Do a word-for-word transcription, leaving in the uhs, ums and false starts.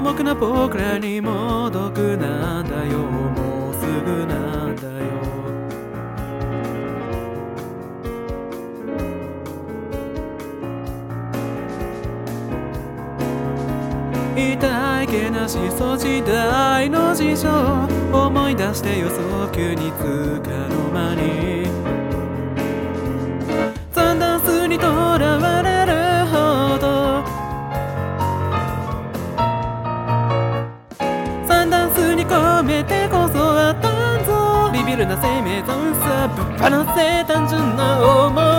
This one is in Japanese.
重くな僕らにも毒なんだよ、もうすぐなんだよ。痛いけなしそ時代の事情思い出してよ、早急につかの間に三段数にとらわれるほど、三段数に込めてこそあったんぞ、ビビるな生命残さぶっ放せ単純な思い